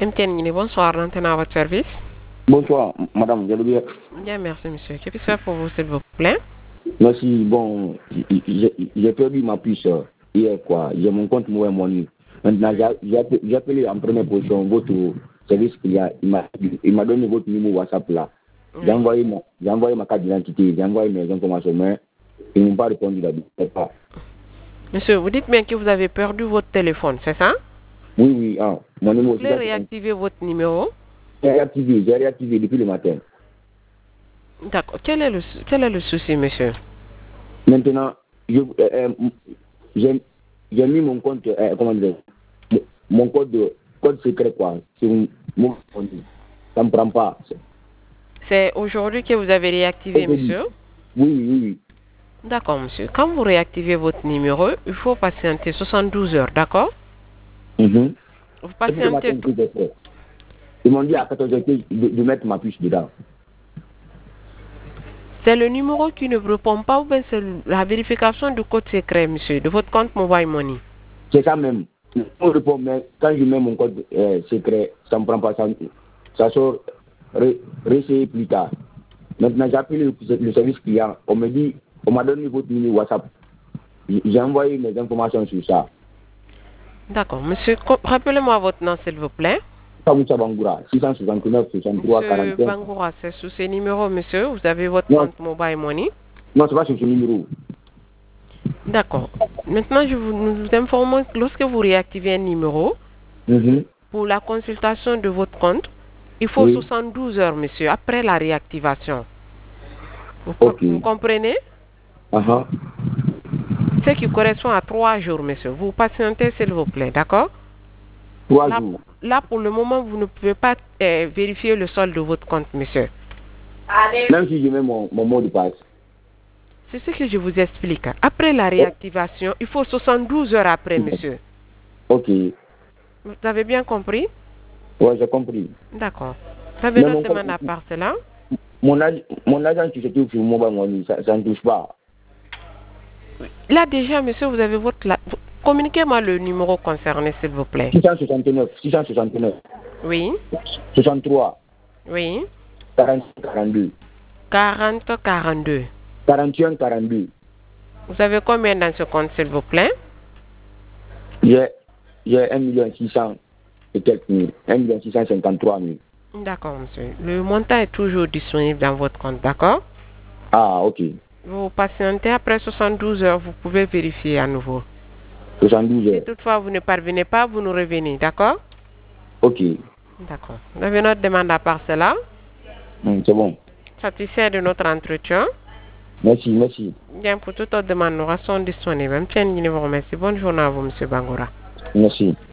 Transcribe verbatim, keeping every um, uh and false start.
M T N Guinée, bonsoir, l'antenne à votre service. Bonsoir, madame, vous allez bien? Bien, merci, monsieur. Que puis-je faire pour vous, s'il vous plaît? Merci, bon, j'ai perdu ma puce hier, quoi. J'ai mon compte Mobile Money. Maintenant, j'ai appelé en première position votre service client. Il m'a donné votre numéro WhatsApp là. J'ai envoyé, envoyé ma carte d'identité, j'ai envoyé mes informations, mais ils n'ont pas répondu là-dessus. Monsieur, vous dites bien que vous avez perdu votre téléphone, c'est ça? Oui, oui, ah, mon numéro. Vous voulez réactiver votre numéro? J'ai réactivé, j'ai réactivé depuis le matin. D'accord. Quel est le, quel est le souci, monsieur? Maintenant, j'ai euh, euh, mis mon compte, euh, comment dire, mon code, de, code secret, quoi. C'est mon compte. Ça ne me prend pas. C'est aujourd'hui que vous avez réactivé, monsieur? Oui, oui, oui. D'accord, monsieur. Quand vous réactivez votre numéro, il faut patienter soixante-douze heures, d'accord? Mm-hmm. Vous patientez. Ils m'ont dit à quatorze heures de, de mettre ma puce dedans. C'est le numéro qui ne répond pas ou bien c'est la vérification du code secret, monsieur, de votre compte Mobile Money? C'est ça même. On répond, mais quand je mets mon code euh, secret, ça ne me prend pas. Ça, ça sort réessayer plus tard. Maintenant, j'ai appelé le, le service client. On me dit, on m'a donné votre numéro WhatsApp. J'ai envoyé mes informations sur ça. D'accord. Monsieur, rappelez-moi votre nom, s'il vous plaît. Kamoussa Bangoura, six cent soixante-neuf, soixante-trois, quarante-cinq. Monsieur Bangoura, c'est sous ce numéro, monsieur. Vous avez votre non. compte Mobile Money? Non, c'est pas sur ce numéro. D'accord. Maintenant, je vous, nous vous informons que lorsque vous réactivez un numéro, mm-hmm. pour la consultation de votre compte, il faut oui. soixante-douze heures, monsieur, après la réactivation. Vous, okay. vous comprenez? Uh-huh. Ce qui correspond à trois jours, monsieur. Vous patientez, s'il vous plaît, d'accord? Trois là, jours. Là, pour le moment, vous ne pouvez pas euh, vérifier le solde de votre compte, monsieur. Allez. Même si je mets mon, mon mot de passe. C'est ce que je vous explique. Après la réactivation, oh. il faut soixante-douze heures après, monsieur. Ok. Vous avez bien compris? Oui, j'ai compris. D'accord. Vous avez une demande à part cela? Mon, ag mon agent qui se trouve sur Mobile Money, ça, ça ne touche pas. Là, déjà, monsieur, vous avez votre... La... Communiquez-moi le numéro concerné, s'il vous plaît. six cent soixante-neuf, six cent soixante-neuf. Oui. soixante-trois. Oui. quarante, quarante-deux. quarante, quarante-deux. quarante et un, quarante-deux. Vous avez combien dans ce compte, s'il vous plaît? J'ai un million six cents et quelques mille. un million six cent cinquante-trois mille. D'accord, monsieur. Le montant est toujours disponible dans votre compte, d'accord? Ah, ok. Vous patientez, après soixante-douze heures, vous pouvez vérifier à nouveau. soixante-douze heures. Si toutefois vous ne parvenez pas, vous nous revenez, d'accord? Ok. D'accord. Vous avez notre demande à part cela? Mm, c'est bon. Satisfait de notre entretien? Merci, merci. Bien, pour toute autre demande, nous restons disponibles. M T N Guinée vous remercie. Bonne journée à vous, monsieur Bangoura. Merci.